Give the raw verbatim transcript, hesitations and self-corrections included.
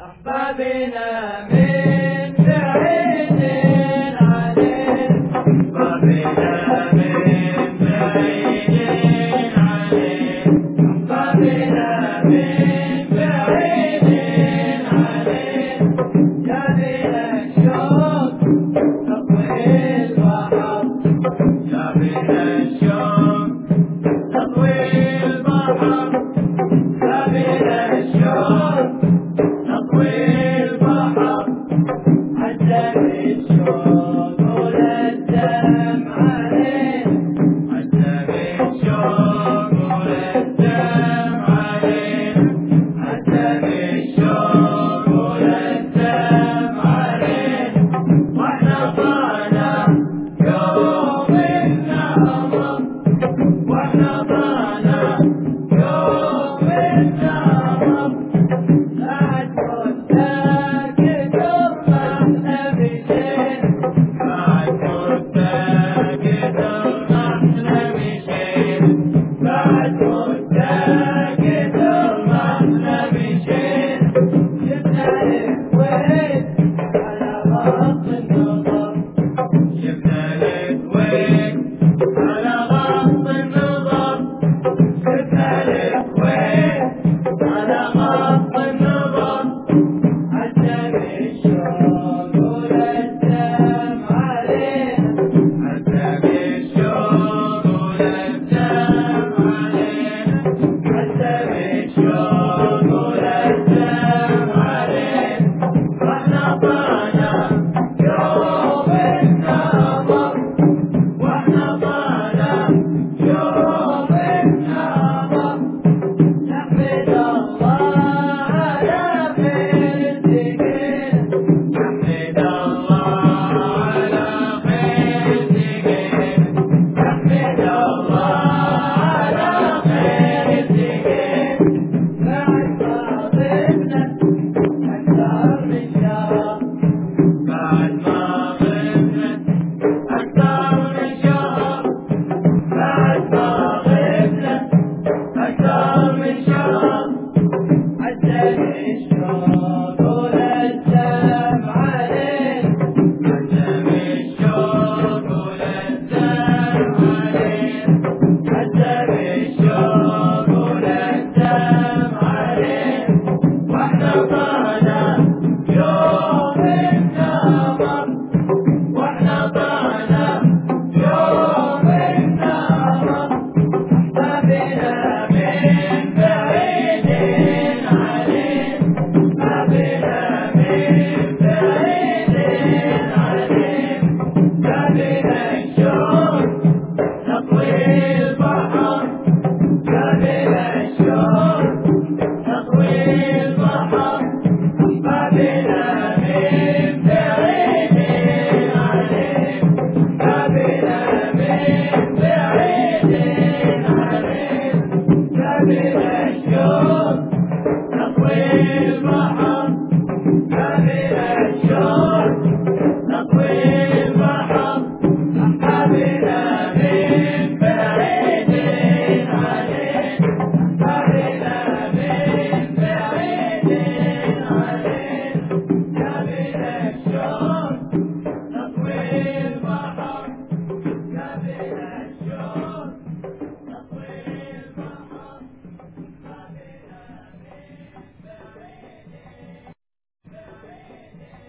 أحبابنا من بعيد عليك، أحبابنا من بعيد عليك، أحبابنا من بعيد عليك، يا ذي الشوق تطوي البحر، يا ذي الشوق تطوي البحر، يا ذي الشوق تطوي البحر، عدى بالشوق والدم عليه، عدى بالشوق والدم عليه، عدى بالشوق والدم عليه، واحنا طالع يوم النهر، واحنا طالع يوم النهر، بعد مدة كتر ما احنا مشينا، بعد مدة كتر ما احنا مشينا، بعد مدة كتر ما احنا مشينا، جبنا الكويت على غض النظر، جبنا الكويت على غض النظر، جبنا الكويت على غض النظر، عدى بالشوق والدم علينا، عدى بالشوق والدم علينا، عدى بالشوق والدم علينا، واحنا طالع يوم النهر، واحنا طالع يوم النهر، نحمد الله على خير سقينا، نحمد الله على خير سقينا، نحمد الله على خير سقينا، بعد ما غبنا أكثر من شهر، بعد ما غبنا أكثر من شهر، بعد ما غبنا أكثر من شهر، عدى بالشوق والدم علينا، عدى بالشوق والدم علينا، عدى بالشوق والدم علينا، واحنا طالع